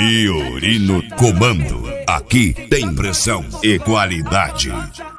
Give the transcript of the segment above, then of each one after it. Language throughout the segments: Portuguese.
Yuri no comando. Aqui tem pressão e qualidade.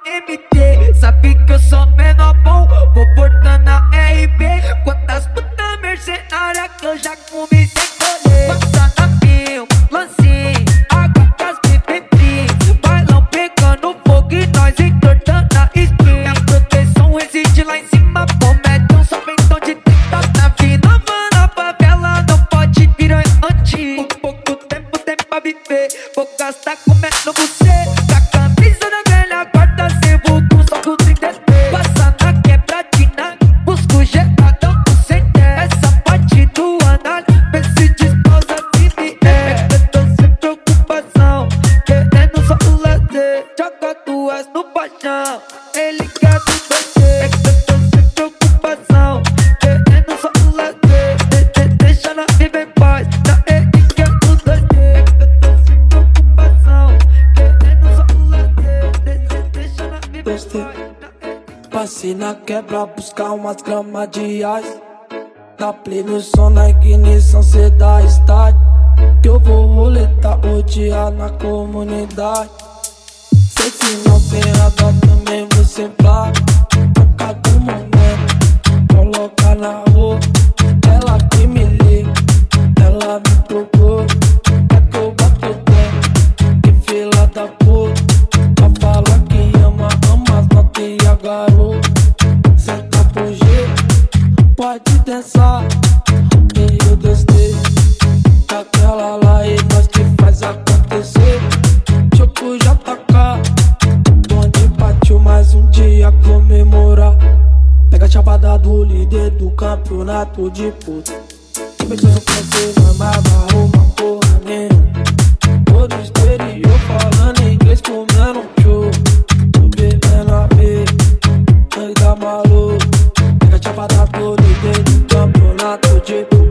MT, sabe que eu sou menor bom, vou portando na RP. Quantas putas mercenárias que eu já comi sem colher. Passa na film, lancinho, água das BBB. Bailão pegando fogo e nós entortando a spray. Minha proteção reside lá em cima, prometeu só ventão de 30 na vida. Na favela não pode virar anti. Pouco tempo tem pra viver, vou gastar comendo você. Da camisa da velha guarda, cê vulgo só com 33. Passa na quebradina, busco geradão com 110. Essa parte do anal, vê se desposa de mim. Eu tô sem preocupação, querendo só o lazer. Joga duas no paixão, ele quer do doce. Eu tô sem preocupação, querendo só o lazer. Deixa ela viver em paz, na ele quer do doce. Eu tô sem preocupação, querendo só o lazer. Deixa ela viver em paz. Passei na quebra buscar umas gramas de ice. Dá play no som na ignição, cê dá start. Que eu vou roletar o dia na comunidade. Sei que não tem nada, também você vai. Toca do momento, coloca na rua. Ela que me liga, ela me procura. É que eu bato bem, que fila da puta. Pra falar que ama, ama as notas e a garota. Senta pro jeito, pode dançar. E eu gostei daquela lá e nós que faz acontecer. Choco já tá cá, bonde partiu mais um dia comemorar. Pega a chapada do líder do campeonato de puta. Tipo que eu sou francês, mas arruma porra nenhuma. Todo exterior falando inglês comendo show. Tô bebendo a ver, sangue da maluco. Pega a chapada do líder do campeonato de puta.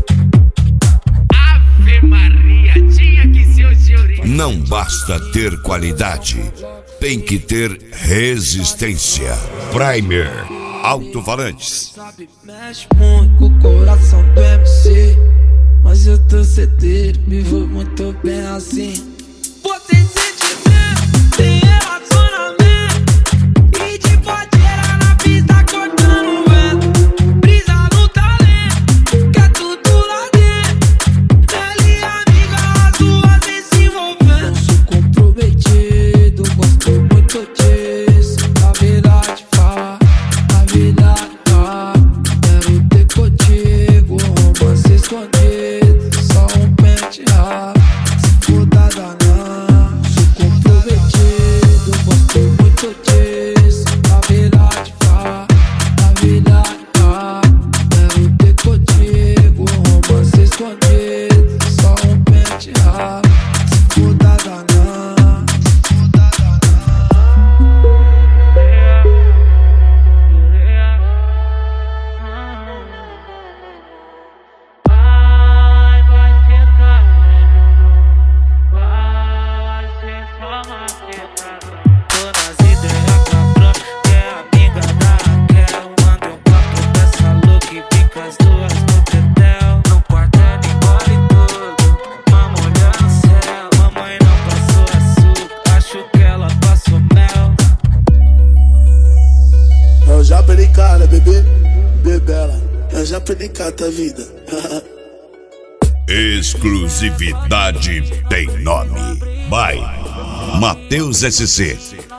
Ave Maria, tinha que ser o Yuri. Não basta ter qualidade, tem que ter resistência. Primer Alto-Falantes. Sabe, mexe muito com o coração do MC. Mas eu tô certeiro, me vou muito bem assim. Você sentimento, tem relacionamento. E de padeira na pista cortando o vento. Brisa no talento, quer tudo lá dentro. Ele e amiga, as duas vem se envolvendo. Eu sou comprometido, gosto muito disso. Na verdade, fala, na verdade, fala. Quero ter contigo, romance escondido. Só um pente raro, se for dada não. Sou comprometido, gosto muito disso. Na verdade, fala, na verdade, fala. Quero ter contigo, romance escondido. Só um pente raro, se for dada não. Tô nas ideias com a Fran, que é amiga da Raquel. Manda um papo dessa louca e fica as duas no tetel. No quartel engole tudo, vamos olhar no céu. Mamãe não passou açúcar, acho que ela passou mel. Eu já perdi cara, bebê, bebela. Eu já perdi cara da vida. Exclusividade tem nome. By Matheus SC.